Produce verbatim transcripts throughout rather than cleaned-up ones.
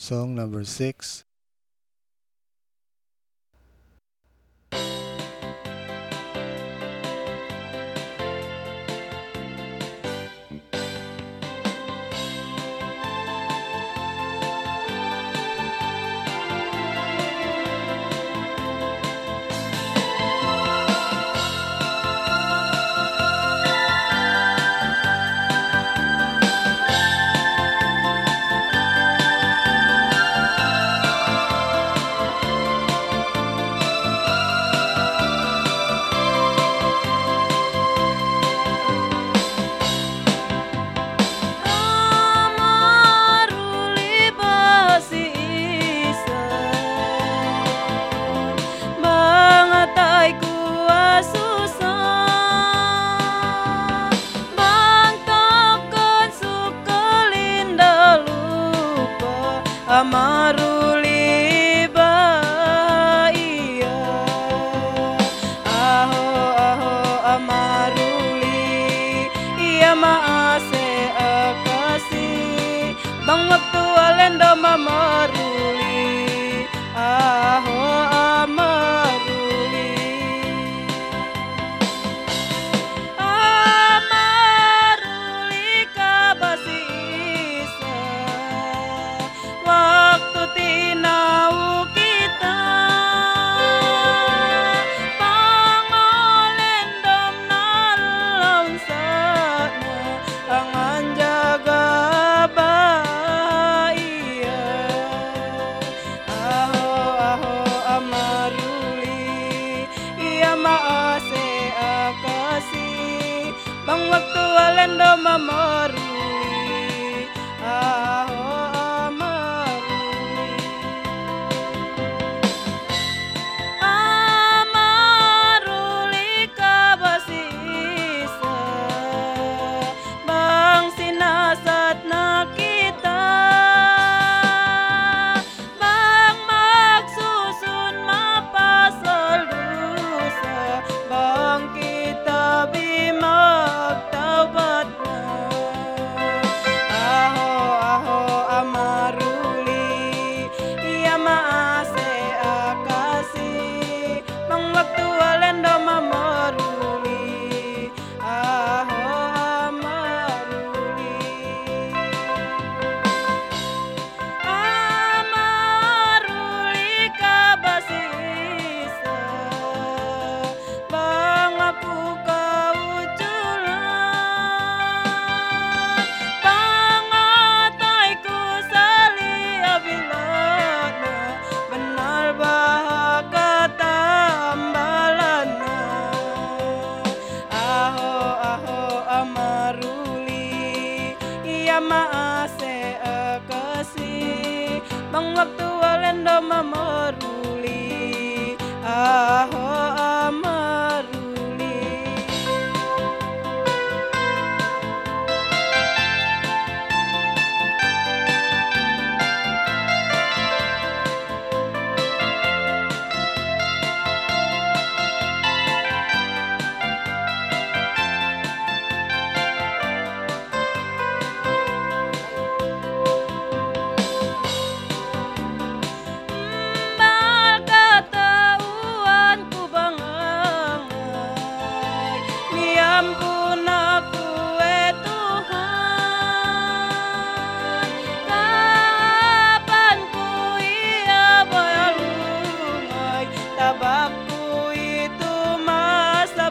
Song number six. Amaruli bahia, aho aho amaruli, iya maase akasi, bang waktu alendo mamaruli, aho amaruli, amaruli kabasi. Waktu tinau kita pangolendom nalaun sana angan jaga bahia, aho aho amaruli, iya maase akasi, bang waktu alendo mamaruli, aho maase akasi, bang waktu alendo mamaruli, aho amaruli. Ampun aku eh Tuhan, kapan ku ia bayalungai, tabakku itu masa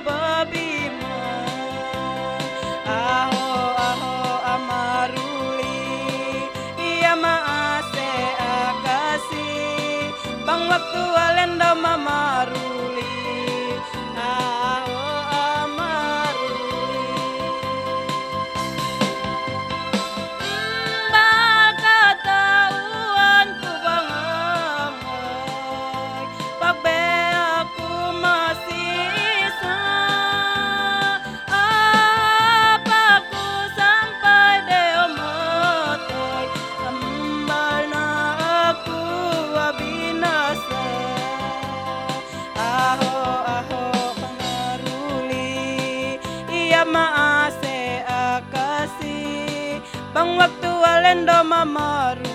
babiman, aho aho amaruli, ia maase akasi, bang waktu alendo mamaruli, aho maase akasi, bang waktu alendo mamaru.